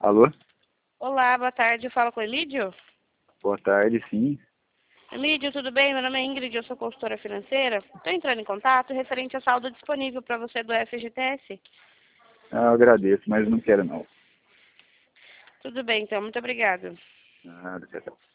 Alô? Olá, boa tarde. Eu falo com o Emílio? Boa tarde, sim. Emílio, tudo bem? Meu nome é Ingrid, eu sou consultora financeira. Estou entrando em contato referente à saldo disponível para você do FGTS. Eu agradeço, mas não quero não. Tudo bem, então. Muito obrigada. Nada, tchau, tchau.